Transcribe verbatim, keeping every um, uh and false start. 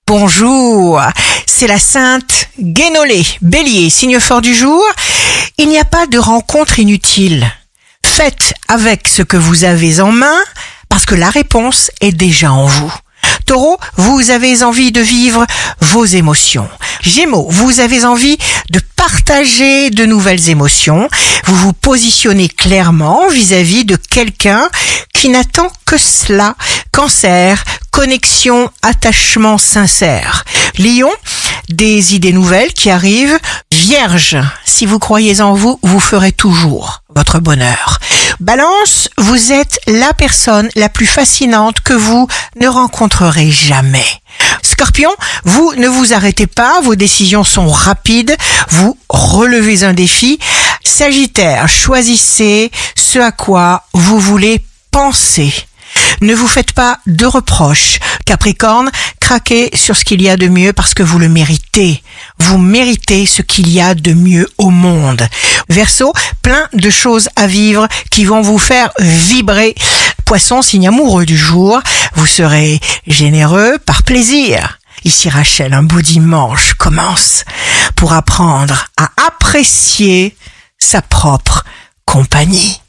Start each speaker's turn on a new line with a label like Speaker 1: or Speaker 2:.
Speaker 1: Bonjour, c'est la sainte Guénolé, Bélier, signe fort du jour. Il n'y a pas de rencontre inutile. Faites avec ce que vous avez en main, parce que la réponse est déjà en vous. Taureau, vous avez envie de vivre vos émotions. Gémeaux, vous avez envie de partager de nouvelles émotions. Vous vous positionnez clairement vis-à-vis de quelqu'un qui n'attend que cela. Cancer, connexion, attachement sincère. Lion, des idées nouvelles qui arrivent. Vierge, si vous croyez en vous, vous ferez toujours votre bonheur. Balance, vous êtes la personne la plus fascinante que vous ne rencontrerez jamais. Scorpion, vous ne vous arrêtez pas, vos décisions sont rapides, vous relevez un défi. Sagittaire, choisissez ce à quoi vous voulez penser. Ne vous faites pas de reproches. Capricorne, craquez sur ce qu'il y a de mieux parce que vous le méritez. Vous méritez ce qu'il y a de mieux au monde. Verseau, plein de choses à vivre qui vont vous faire vibrer. Poisson, signe amoureux du jour, vous serez généreux par plaisir. Ici Rachel, un beau dimanche commence pour apprendre à apprécier sa propre compagnie.